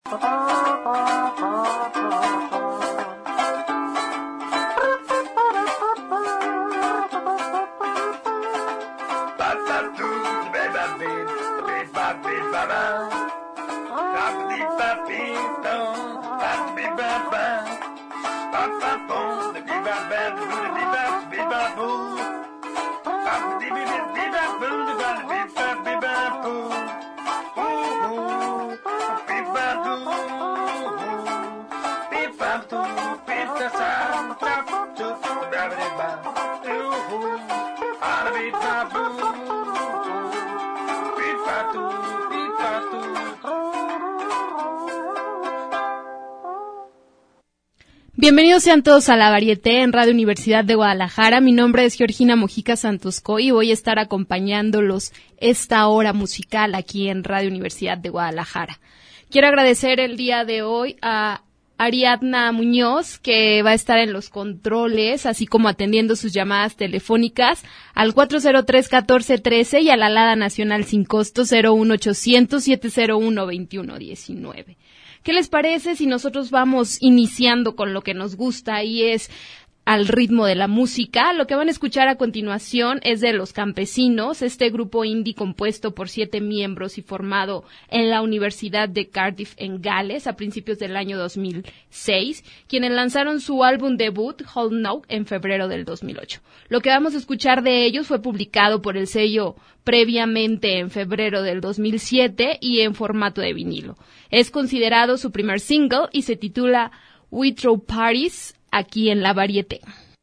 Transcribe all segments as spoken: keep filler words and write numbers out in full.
Bienvenidos sean todos a La Varieté en Radio Universidad de Guadalajara. Mi nombre es Georgina Mojica Santosco y voy a estar acompañándolos esta hora musical aquí en Radio Universidad de Guadalajara. Quiero agradecer el día de hoy a Ariadna Muñoz, que va a estar en los controles, así como atendiendo sus llamadas telefónicas al cuatro cero tres, uno cuatro uno tres y a la alada nacional sin costo cero uno ochocientos, siete cero uno, veintiuno diecinueve. ¿Qué les parece si nosotros vamos iniciando con lo que nos gusta y es al ritmo de la música? Lo que van a escuchar a continuación es de Los Campesinos, este grupo indie compuesto por siete miembros y formado en la Universidad de Cardiff en Gales a principios del año dos mil seis, quienes lanzaron su álbum debut Hold Now en febrero del dos mil ocho. Lo que vamos a escuchar de ellos fue publicado por el sello previamente en febrero del dos mil siete y en formato de vinilo. Es considerado su primer single y se titula We Throw Parties, aquí en La Varieté.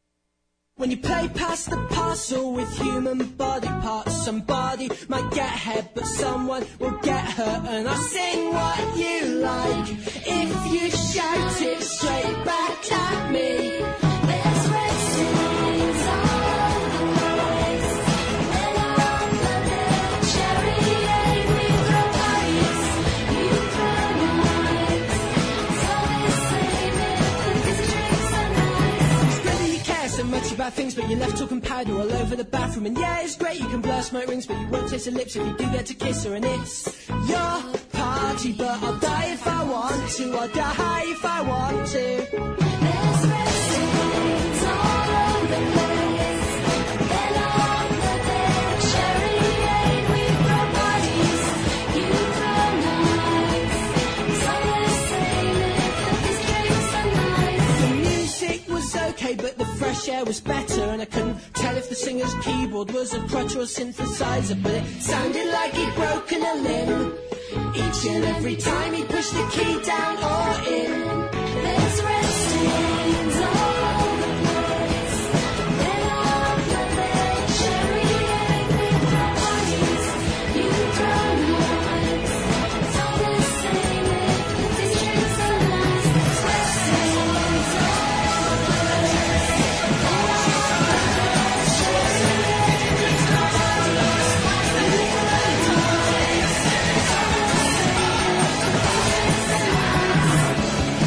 When you play past the parcel with human body parts, somebody might get hurt, but someone will get hurt. And I'll sing what you like if you shout it straight back at me. There's red stains all over the place, and I'm the cherry aid. We throw parties, you throw knives. It's always the same if the districts are nice. Whether you care so much about things, but you're left talking powder all over the bathroom. And yeah, it's great, you can blur smoke rings, but you won't taste her lips if you do get to kiss her. And it's your party, but I'll die if I want to. I'll die if I want to. There's red stains all over the place, and on the bed, cherry aid. We throw parties, you throw knives. It's always the same if these drinks are nice. The music was okay, but the fresh air was better, and I couldn't tell if the singer's keyboard was a crutch or a synthesizer, but it sounded like he'd broken a limb each and every time he pushed the key down or in. There's red stains all over the place, and on the bed, cherry aid. We throw parties, you throw knives. It's all the same if these drinks are nice. There's red stains all over the place, and on the bed, cherry aid. We throw parties, you throw knives. It's all the same if the drinks are nice.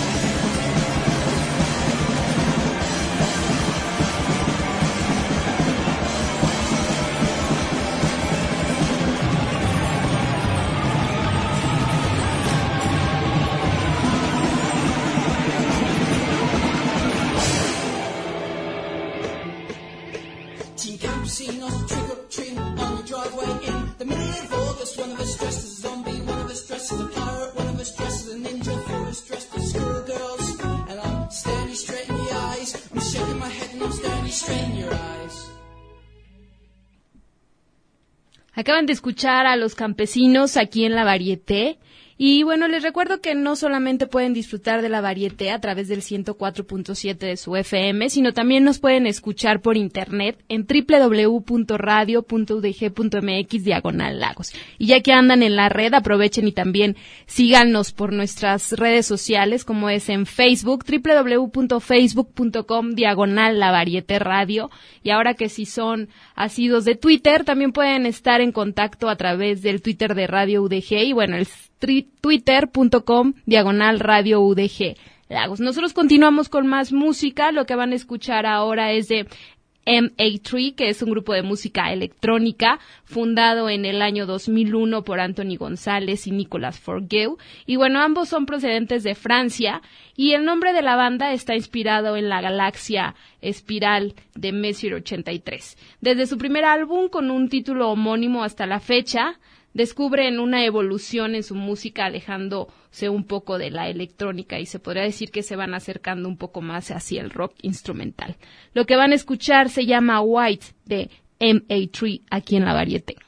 Teen campesinos, trick or treat on the driveway in the middle of August. One of us dressed as a zombie, one of us dressed as a pirate, one of us dressed as a ninja, four of us dressed as schoolgirls. And I'm staring you straight in the eyes. I'm shaking my head and I'm staring you straight in your eyes. Acaban de escuchar a Los Campesinos aquí en La Varieté. Y bueno, les recuerdo que no solamente pueden disfrutar de La Varieté a través del ciento cuatro punto siete de su F M, sino también nos pueden escuchar por internet en doble u doble u doble u punto radio punto u d g punto m x diagonal lagos. Y ya que andan en la red, aprovechen y también síganos por nuestras redes sociales, como es en Facebook, doble u doble u doble u punto facebook punto com diagonal La Varieté Radio. Y ahora que si son asidos de Twitter, también pueden estar en contacto a través del Twitter de Radio U D G y bueno, el twitter punto com diagonal radio U D G Lagos. Nosotros continuamos con más música. Lo que van a escuchar ahora es de M A tres, que es un grupo de música electrónica fundado en el año dos mil uno por Anthony González y Nicolas Forgueux. Y bueno, ambos son procedentes de Francia y el nombre de la banda está inspirado en la galaxia espiral de Messier ochenta y tres. Desde su primer álbum, con un título homónimo hasta la fecha, descubren una evolución en su música alejándose un poco de la electrónica y se podría decir que se van acercando un poco más hacia el rock instrumental. Lo que van a escuchar se llama White de M A tres aquí en La Varieté.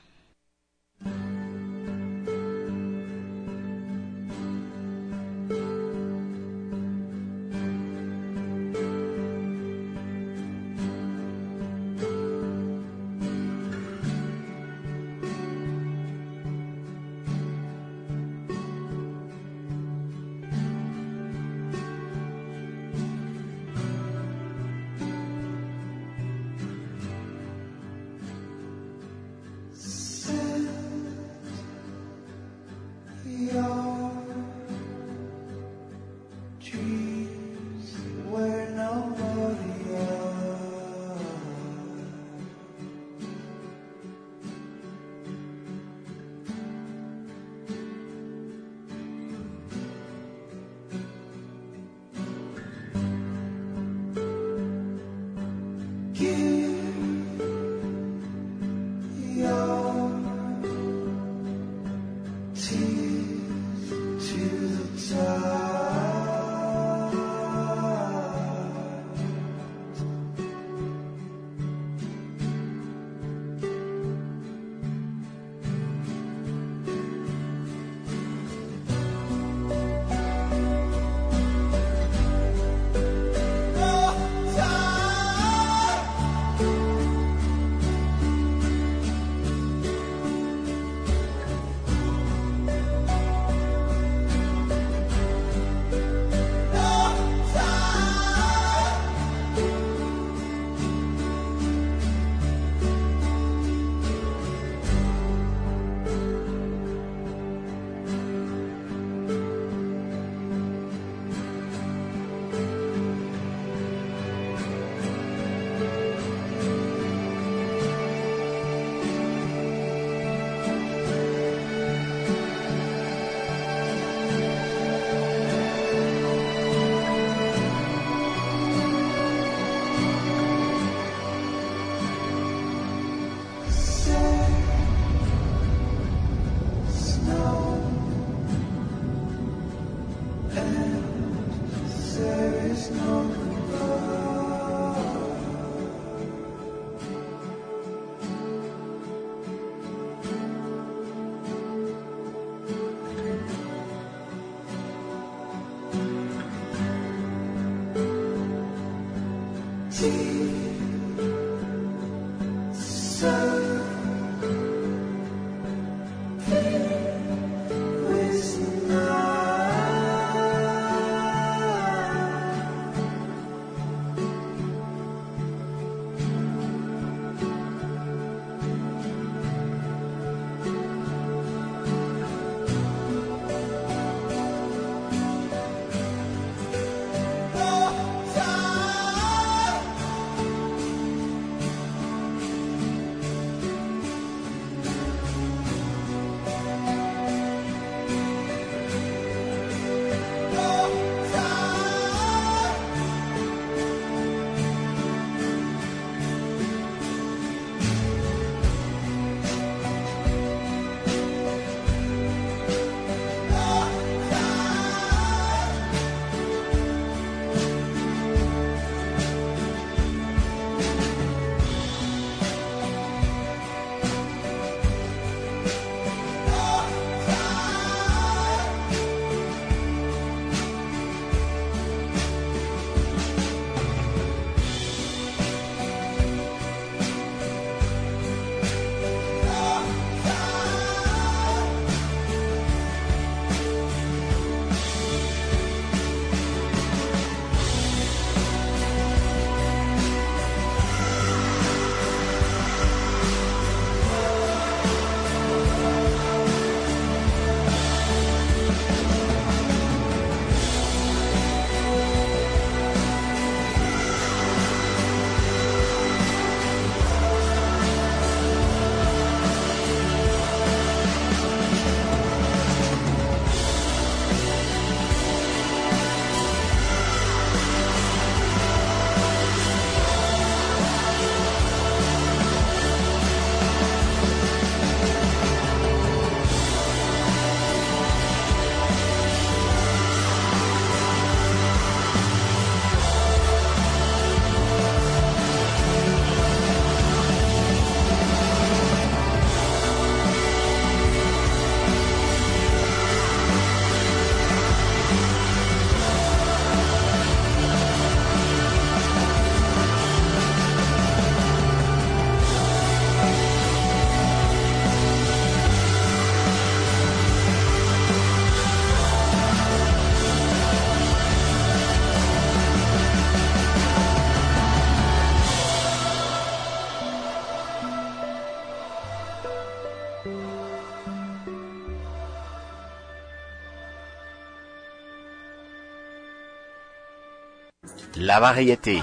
La variété.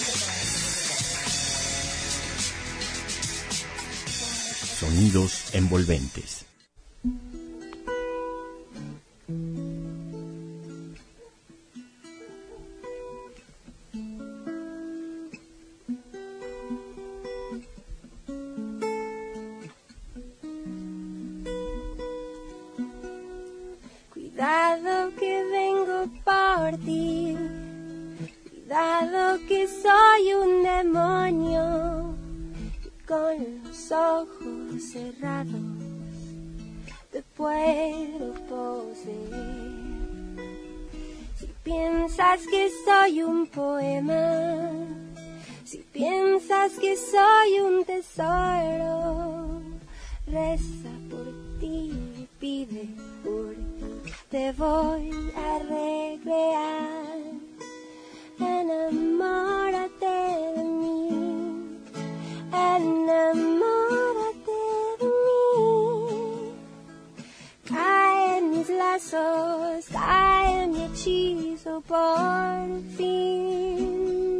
Sonidos envolventes. Cuidado que vengo por ti, cuidado que soy un demonio y con los ojos cerrados te puedo poseer. Si piensas que soy un poema, si piensas que soy un tesoro, reza por ti y pide por ti. Te voy a recrear, enamórate de mí, enamórate de mí. Cae en mis lazos, cae en mi hechizo por fin.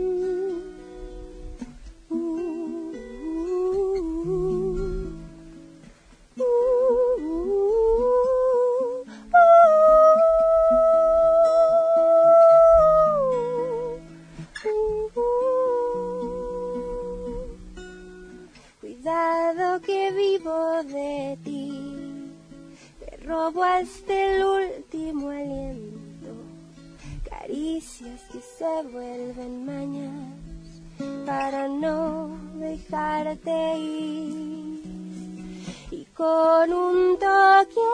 Cuidado que vivo de ti, te robo hasta el último aliento, caricias que se vuelven mañas para no dejarte ir, y con un toque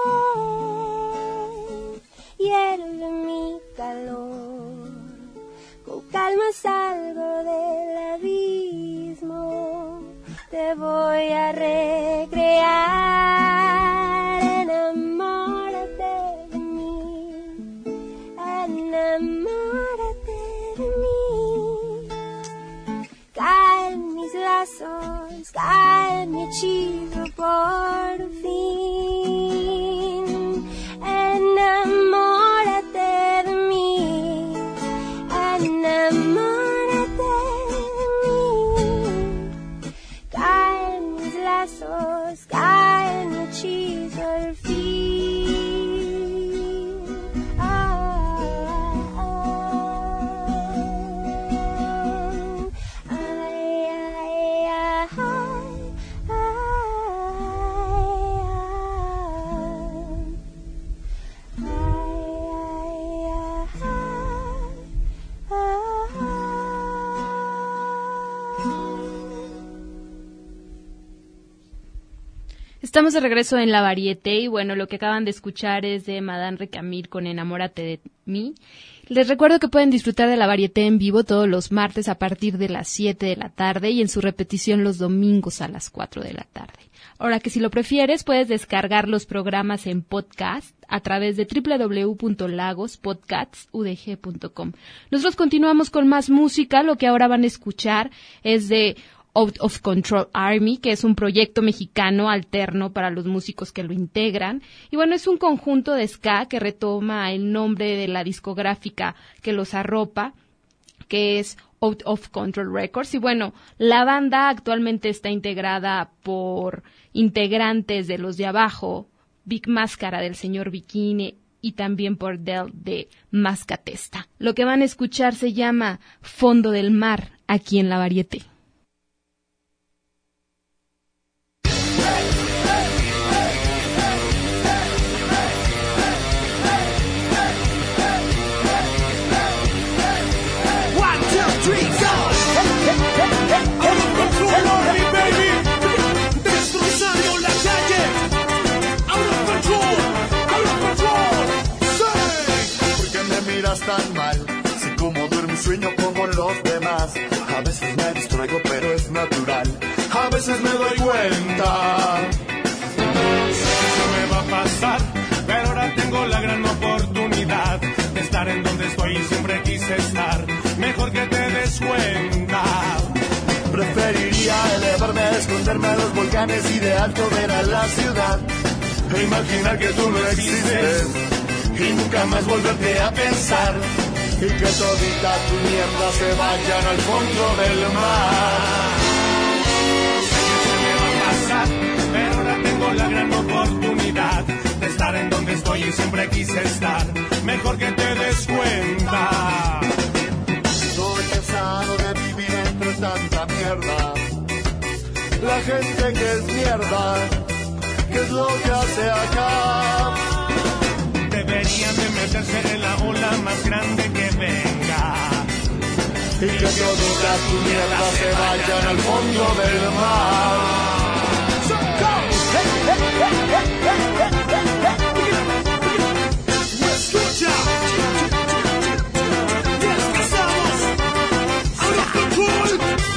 hierve mi calor, con calma salgo del abismo. Te voy a recrear, enamórate de mí, enamórate de mí. Cae en mis lazos, cae en mi hechizo por fin. Enamórate de mí, enamórate de mí. Cae en mis lazos, cae en mi hechizo al fin. Ah, ah, ah. Ay, ay, ay, ay, Estamos de regreso en La Variété y bueno, lo que acaban de escuchar es de Madame Recamier con Enamórate de mí. Les recuerdo que pueden disfrutar de La Variété en vivo todos los martes a partir de las siete de la tarde y en su repetición los domingos a las cuatro de la tarde. Ahora que si lo prefieres, puedes descargar los programas en podcast a través de doble u doble u doble u punto lagos podcasts u d g punto com. Nosotros continuamos con más música. Lo que ahora van a escuchar es de Out of Control Army, que es un proyecto mexicano alterno para los músicos que lo integran. Y bueno, es un conjunto de ska que retoma el nombre de la discográfica que los arropa, que es Out of Control Records. Y bueno, la banda actualmente está integrada por integrantes de Los de Abajo, Big Máscara del señor Bikini y también por Del de Mascatesta. Lo que van a escuchar se llama Fondo del Mar, aquí en La Variété. Tan mal, si como duermo y sueño como los demás. A veces me distraigo pero es natural, a veces me doy cuenta. Eso me va a pasar, pero ahora tengo la gran oportunidad de estar en donde estoy y siempre quise estar. Mejor que te des cuenta. Preferiría elevarme a esconderme a los volcanes y de alto ver a la ciudad, e imaginar que tú no existes y nunca más volverte a pensar. y que todita tu mierda se vayan al fondo del mar. Sé que se me va a pasar, pero ahora tengo la gran oportunidad de estar en donde estoy y siempre quise estar. Mejor que te des cuenta. Estoy cansado de vivir entre tanta mierda. La gente que es mierda, ¿qué es lo que hace acá? Deberían de meterse en la ola más grande que venga. Y que todas tus mierdas se vayan al fondo del mar. Escucha, descansamos, out of control.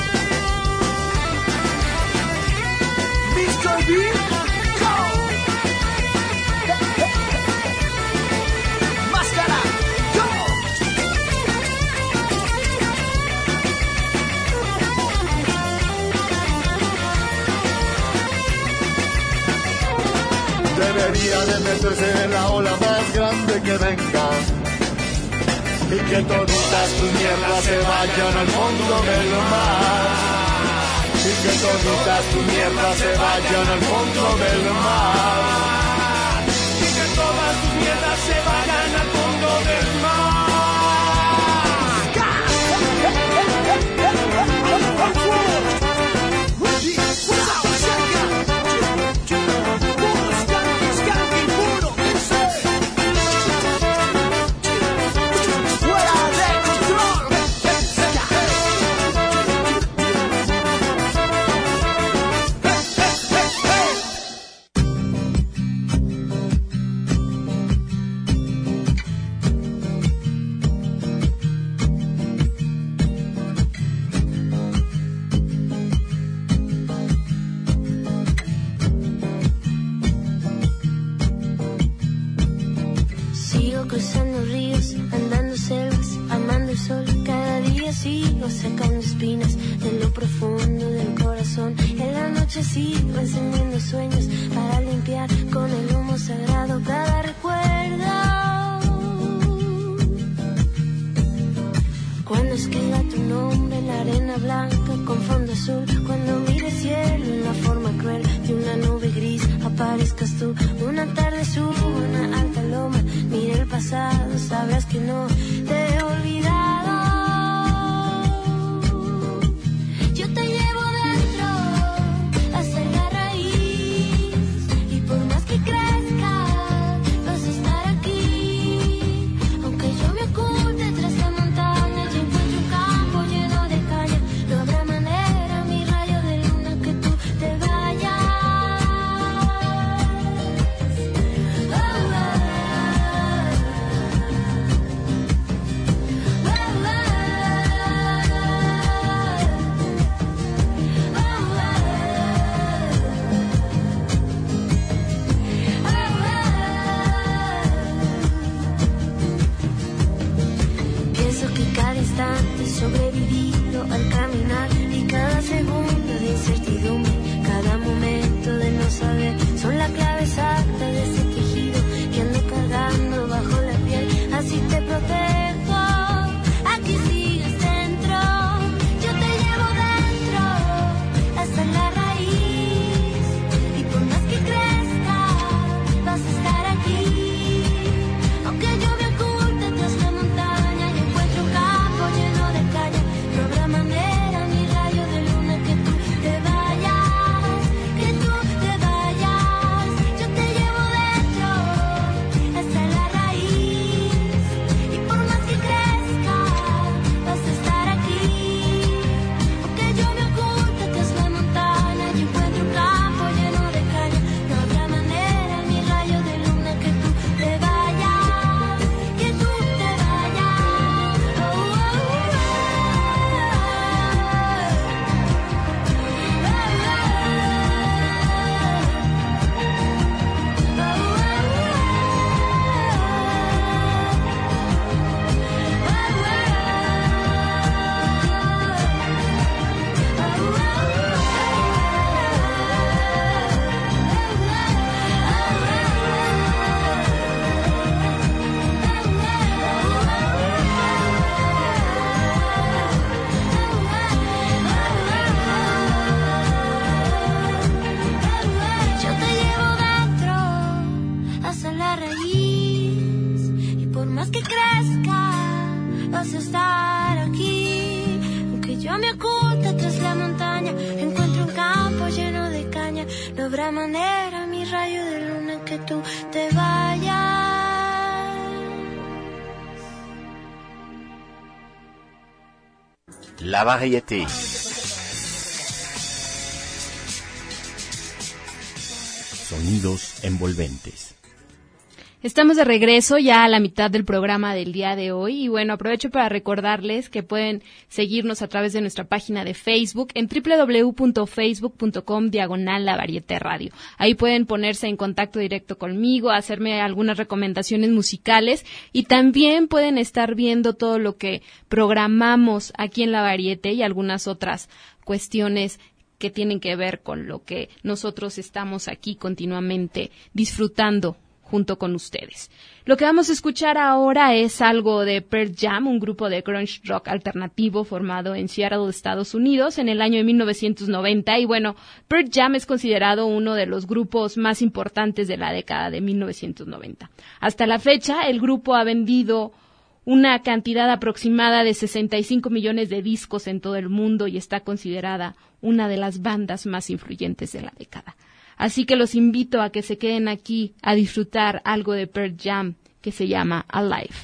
mister B, go. Máscara, go. Debería de meterse en la ola más grande que venga. Y que todas tus mierdas se vayan al fondo del mar. Y que todas tus mierdas se vayan al fondo del mar. Y que todas tus mierdas se vayan al fondo del mar. Cruzando ríos, andando selvas, amando el sol. Cada día sigo sacando espinas de lo profundo del corazón. En la noche sigo encendiendo sueños para limpiar con el humo sagrado cada recuerdo. Cuando escriba tu nombre en la arena blanca con fondo azul, cuando mire el cielo en la forma cruel de una nube gris, aparezcas tú. Una tarde subo una alta loma, mire el pasado, sabrás que no te he olvidado. Yo te llevo dentro hasta la raíz, y por más que crezca vas a estar aquí. Aunque yo me oculte tras la montaña y encuentro un campo lleno de caña, no habrá manera, mi rayo de luna, que tú te vayas. Oh, oh. Pienso que cada instante sobrevivido al caminar, y cada segundo de incertidumbre, cada momento de no saber, son la clave exacta de ese tejido que ando cargando bajo la piel. Así te protejo, aquí sigues dentro. Yo te llevo dentro hasta la raíz, y por más que crezca vas a estar aquí. Aunque yo me oculte tras la montaña y encuentro un campo lleno de caña, no habrá manera, mi rayo de luna, que tú fresca vas a estar aquí. Aunque yo me oculte tras la montaña, encuentro un campo lleno de caña. No habrá manera, mi rayo de luna, que tú te vayas. La variété. Sonidos envolventes. Estamos de regreso ya a la mitad del programa del día de hoy y bueno, aprovecho para recordarles que pueden seguirnos a través de nuestra página de Facebook en doble u doble u doble u punto facebook punto com diagonal La Varieté Radio. Ahí pueden ponerse en contacto directo conmigo, hacerme algunas recomendaciones musicales y también pueden estar viendo todo lo que programamos aquí en La Varieté y algunas otras cuestiones que tienen que ver con lo que nosotros estamos aquí continuamente disfrutando junto con ustedes. Lo que vamos a escuchar ahora es algo de Pearl Jam, un grupo de grunge rock alternativo formado en Seattle, Estados Unidos, en el año de mil novecientos noventa. Y bueno, Pearl Jam es considerado uno de los grupos más importantes de la década de mil novecientos noventa. Hasta la fecha, el grupo ha vendido una cantidad aproximada de sesenta y cinco millones de discos en todo el mundo y está considerada una de las bandas más influyentes de la década. Así que los invito a que se queden aquí a disfrutar algo de Pearl Jam que se llama Alive.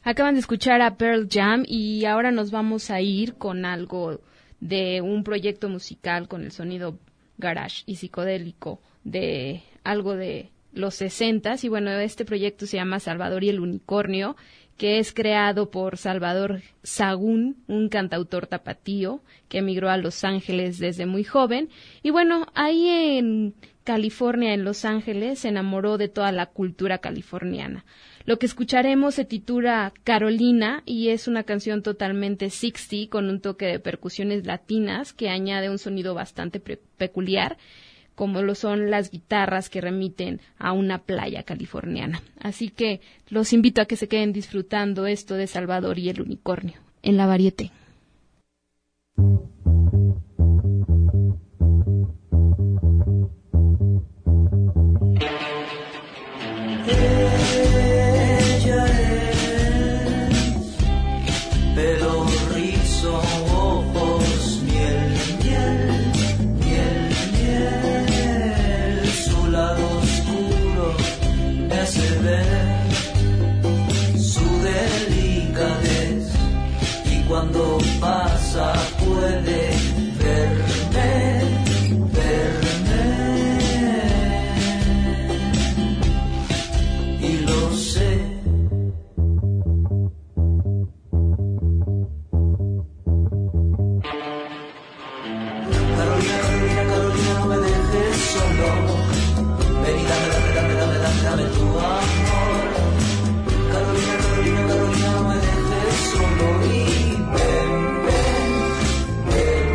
Acaban de escuchar a Pearl Jam y ahora nos vamos a ir con algo de un proyecto musical con el sonido garage y psicodélico de algo de los sesentas. Y bueno, este proyecto se llama Salvador y el Unicornio, que es creado por Salvador Sahagún, un cantautor tapatío que emigró a Los Ángeles desde muy joven. Y bueno, ahí en California, en Los Ángeles, se enamoró de toda la cultura californiana. Lo que escucharemos se titula Carolina y es una canción totalmente sesenta con un toque de percusiones latinas que añade un sonido bastante pre- peculiar, como lo son las guitarras que remiten a una playa californiana. Así que los invito a que se queden disfrutando esto de Salvador y el Unicornio en La Varieté. Ella es pelo rizo, ojos, miel, miel, miel, miel. Su lado oscuro me hace ver su delicadez y cuando pasa puede verme, verme. Y lo sé. Carolina, Carolina, Carolina, no me dejes solo. Ven y dame, dame, dame, dame, dame, dame tu amor. Carolina, Carolina, Carolina, no me dejes solo. Y ven, ven, ven,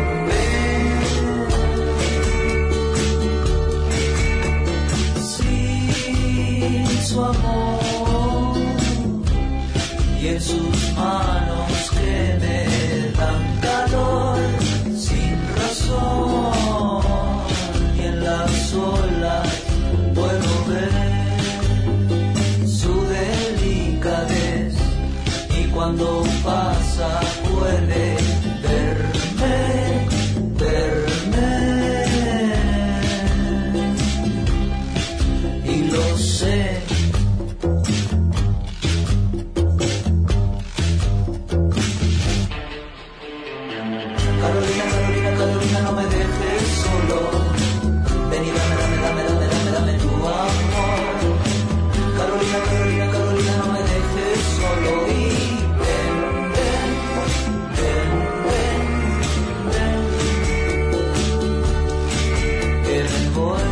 ven. Sin su amor y en sus manos que me dan calor, sin razón, y en las olas puedo ver su delicadez, y cuando pasa puede verme, verme, y lo sé. Carolina, Carolina, Carolina, no me dejes solo. Ven y dame, dame, dame, dame, dame, dame tu amor. Carolina, Carolina, Carolina, no me dejes solo. Y ven, ven, ven, ven, ven, que me voy.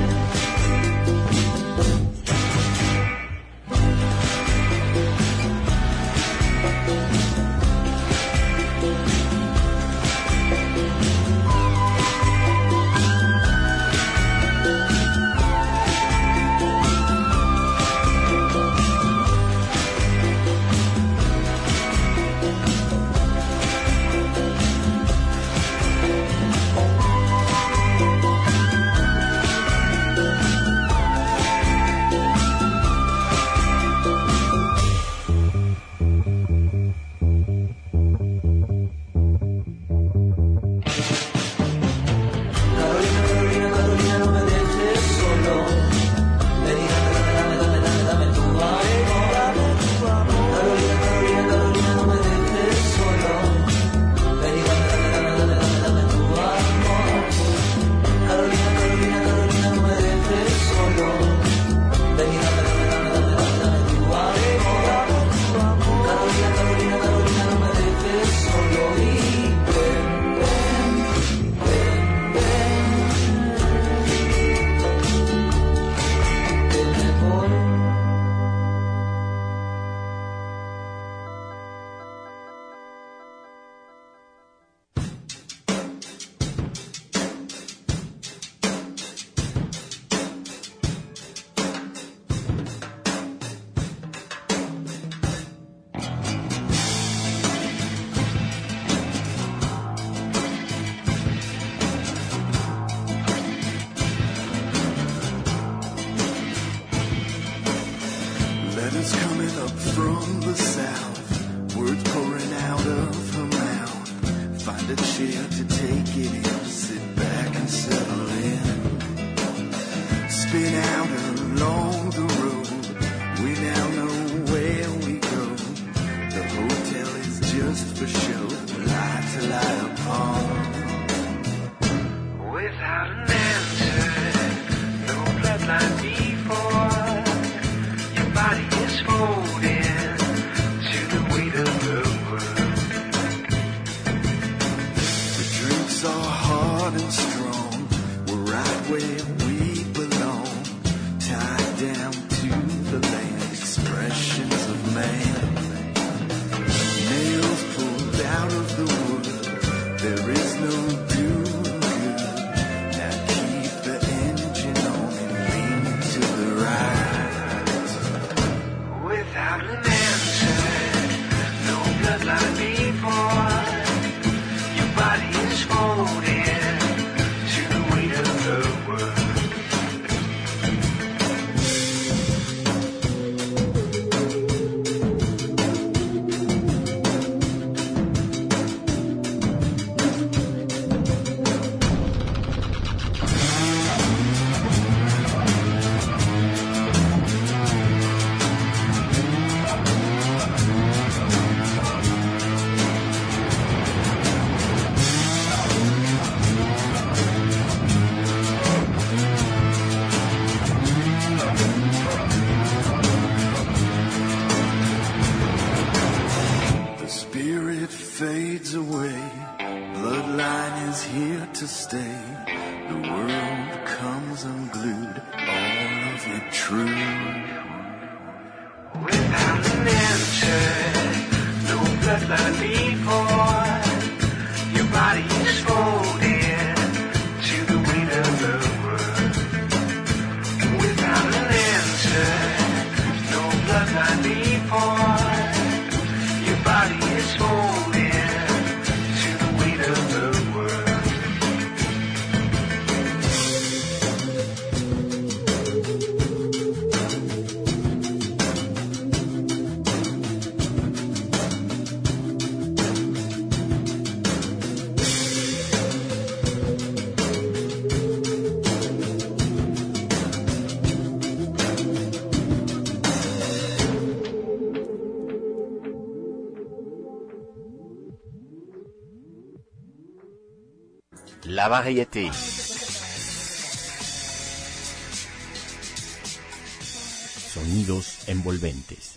Carolina, Carolina, Carolina, no me dejes solo. Ven y dame, dame, dame, dame, dame, dame tu amor. Carolina, Carolina, Carolina, no me dejes solo. Ven y dame, dame, dame, dame, dame, dame tu amor. Carolina, Carolina, Carolina, no me dejes solo. Ven y dame, dame, dame, dame, dame, dame tu amor. Carolina, Carolina, Carolina, no me dejes solo. Y ven, ven, ven, ven, que me voy. Letters coming up from the south, words pouring out of her mouth. Find a chair to take it in, sit back and settle in. Spin out along the road, we now know where we go. The Without an answer, no bloodline before, your body is folding to the weight of the world. The drinks are hard and strong, we're right where we belong, tied down to the land, expressions of man. Nails pulled out of the wood, there is no doing good. Now keep the engine on and lean to the right. Without an answer, no bloodline before, your body is folding to the weight of the world. The spirit fades away, bloodline is here to stay. The world comes unglued, all of it true. Without an answer, no bloodline before, your body is folding to the weight of the world. Without an answer, no bloodline before, your body is folding to the weight of the world. La variété. Sonidos envolventes.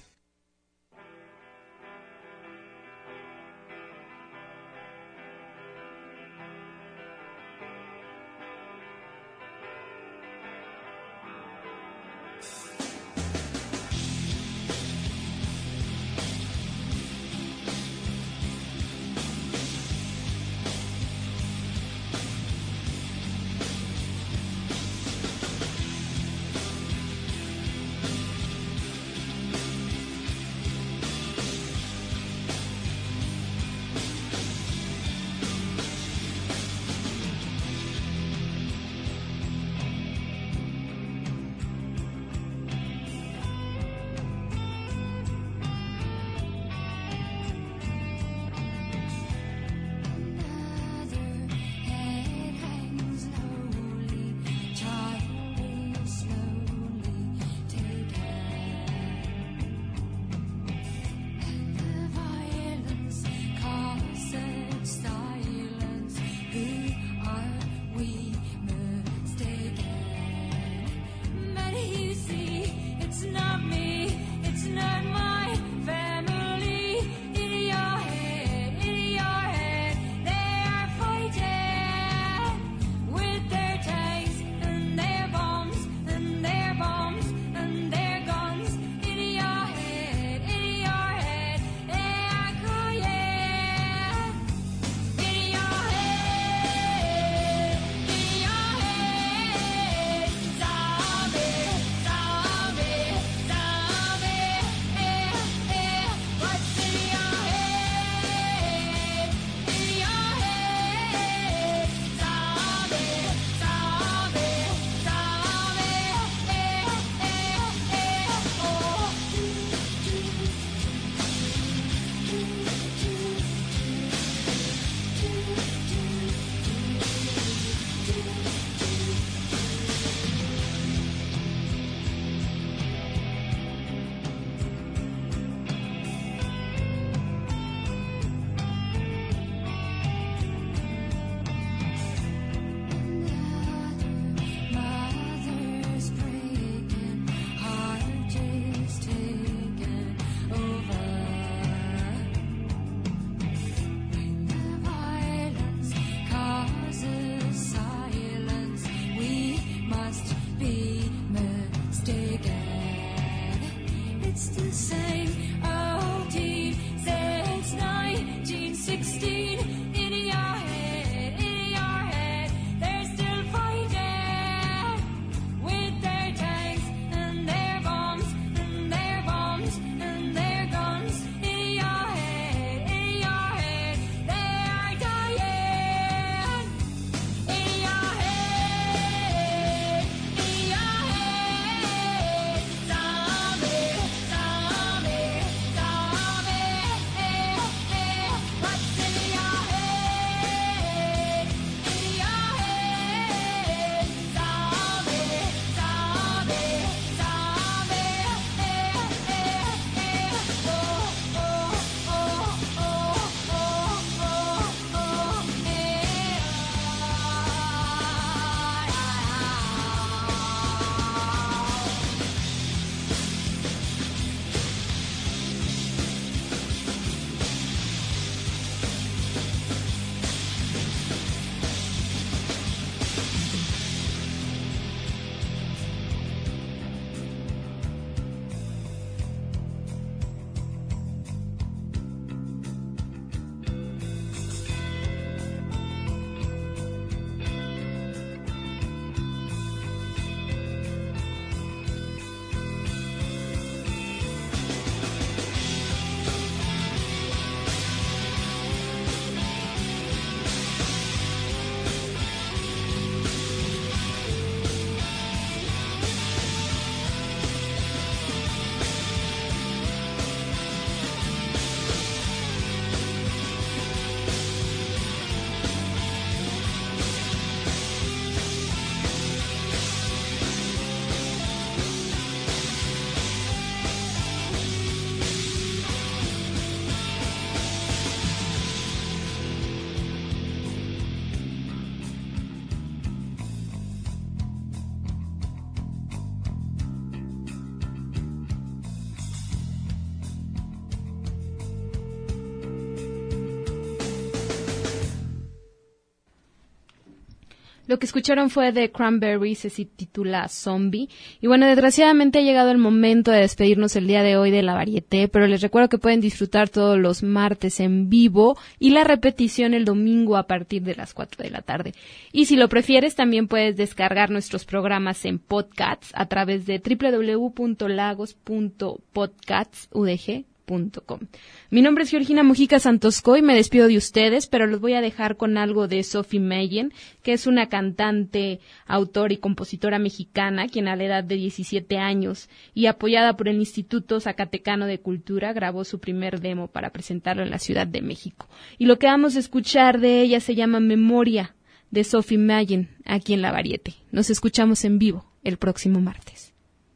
Lo que escucharon fue de Cranberries, se titula Zombie. Y bueno, desgraciadamente ha llegado el momento de despedirnos el día de hoy de la Varieté, pero les recuerdo que pueden disfrutar todos los martes en vivo y la repetición el domingo a partir de las cuatro de la tarde. Y si lo prefieres, también puedes descargar nuestros programas en podcasts a través de doble u doble u doble u punto lagos punto podcasts u d g punto com. Mi nombre es Georgina Mojica Santoscoy, me despido de ustedes, pero los voy a dejar con algo de Sophie Mayen, que es una cantante, autora y compositora mexicana, quien a la edad de diecisiete años y apoyada por el Instituto Zacatecano de Cultura, grabó su primer demo para presentarlo en la Ciudad de México. Y lo que vamos a escuchar de ella se llama Memoria, de Sophie Mayen, aquí en La Varieté. Nos escuchamos en vivo el próximo martes.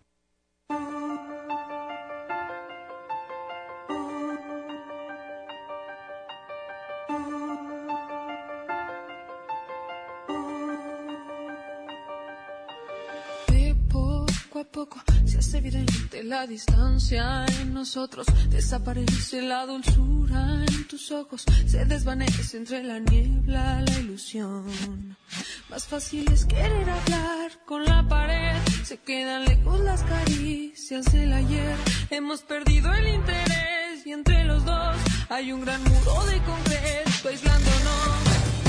A poco se hace evidente la distancia en nosotros, desaparece la dulzura en tus ojos, se desvanece entre la niebla la ilusión. Más fácil es querer hablar con la pared, se quedan lejos las caricias del ayer, hemos perdido el interés y entre los dos hay un gran muro de concreto aislándonos.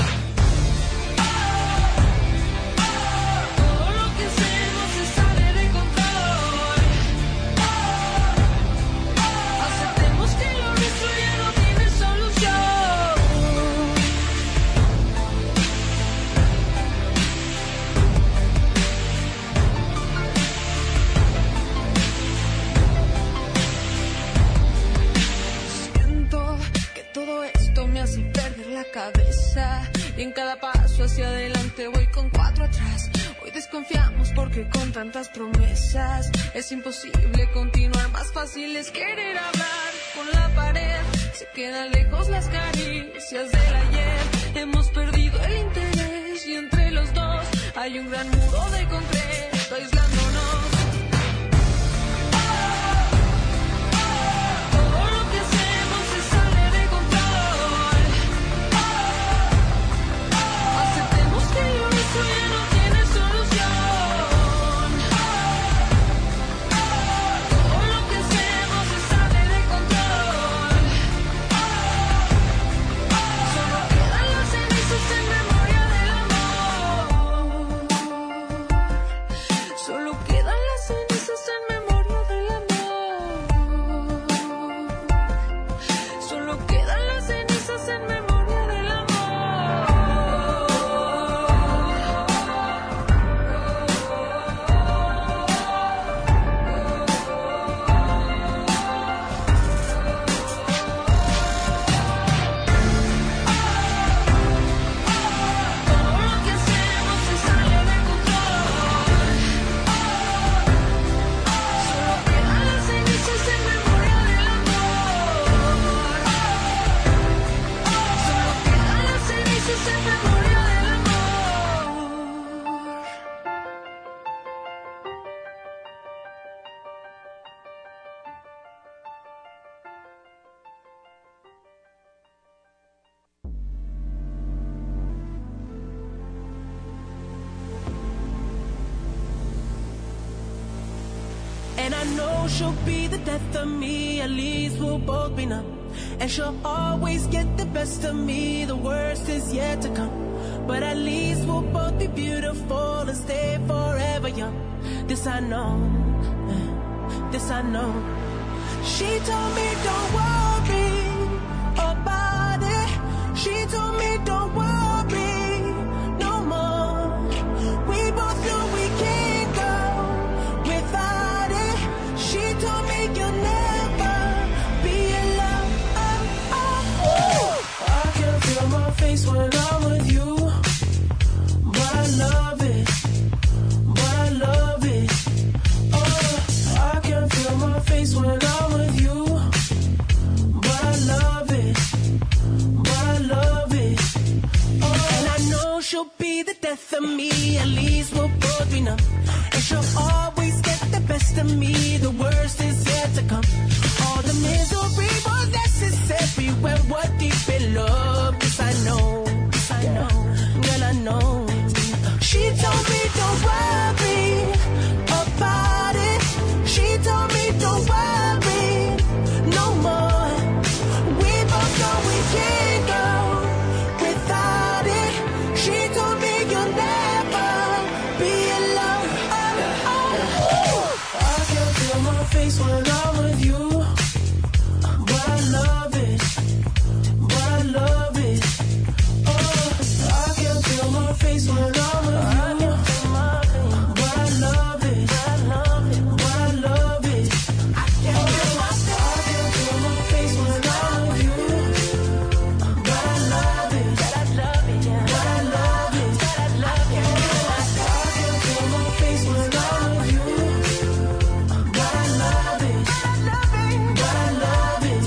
Hace perder la cabeza y en cada paso hacia adelante voy con cuatro atrás. Hoy desconfiamos porque con tantas promesas es imposible continuar. Más fácil es querer hablar con la pared, se quedan lejos las caricias del ayer, hemos perdido el interés y entre los dos hay un gran muro de concreto aislándonos. Hacemos And I know she'll be the death of me, at least we'll both be numb. And she'll always get the best of me, the worst is yet to come. But at least we'll both be beautiful and stay forever young. This I know, this I know. She told me don't worry about it. She told me don't worry no more. We both know we can't go without it. She told me you'll never be alone. Oh, oh. I can feel my face when I'm with you, but I love it, but I love it. Oh, I can feel my face when I'm with you, but I love it, but I love it. Oh, and I know she'll be the death of me, at least we'll both be numb. And she'll always get the best of me, the worst is yet to come. All the misery was necessary when we're deep in love. Yes, I know, yes, I know, girl, I know. She told me don't worry about it. She told me don't worry no more. We both know we can't go without it. She told me you'll never be alone. Oh, oh, oh. I can feel my face when I'm with you, but I love it, but I love it. Oh, I can feel my face when I'm with you, but I love it, but I love it. I can feel my face when I'm with you, but I love it, but I love it, but I love it. I can feel my face when I'm with you, but I love it, but I love it.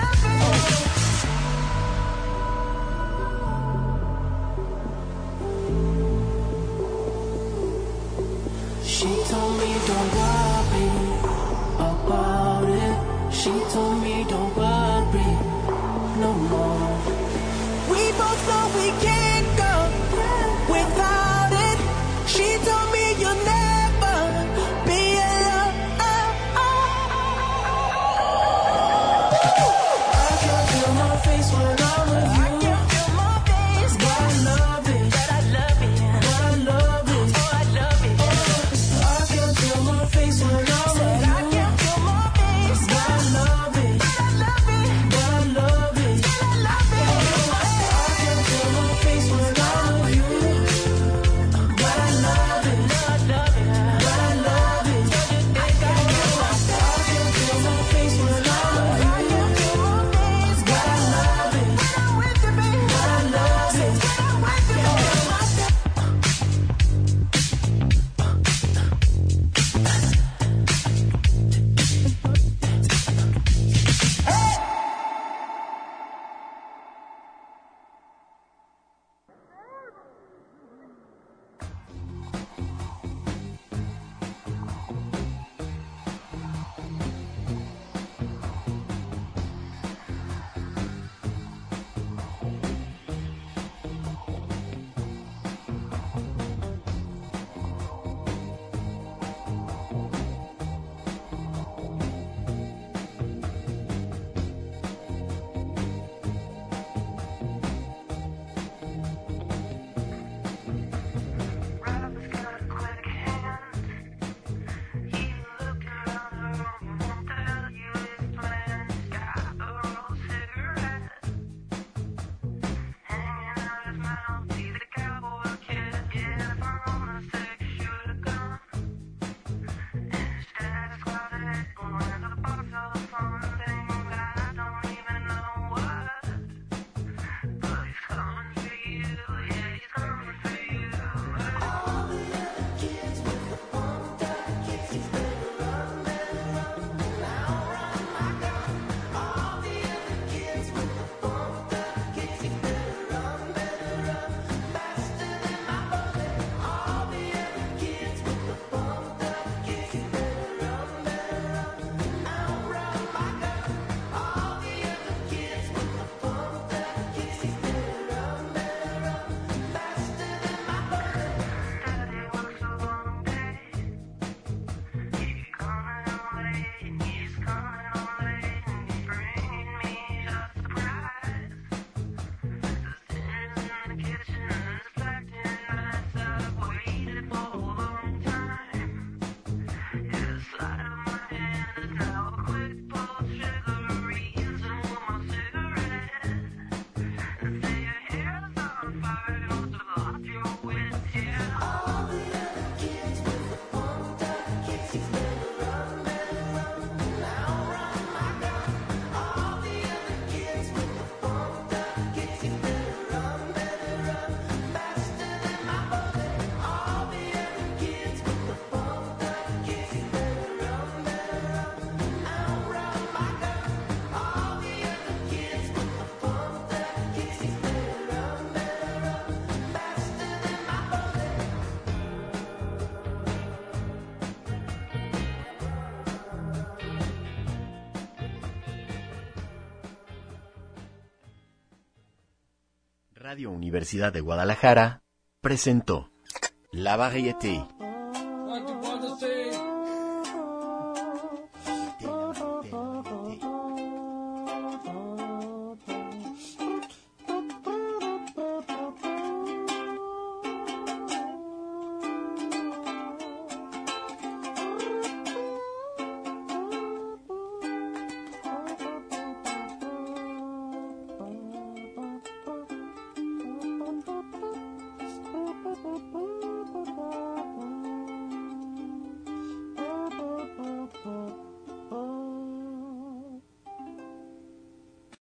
She told me don't worry about it. She told me don't worry no more. We both know we can't go without it. She told me you'll never be alone. I can feel my face when I'm with you, but I love it, but I love it, but I love it. Oh, I love it. I can feel my face when I'm with you, but I love it, but I love it. Radio Universidad de Guadalajara presentó La Varieté.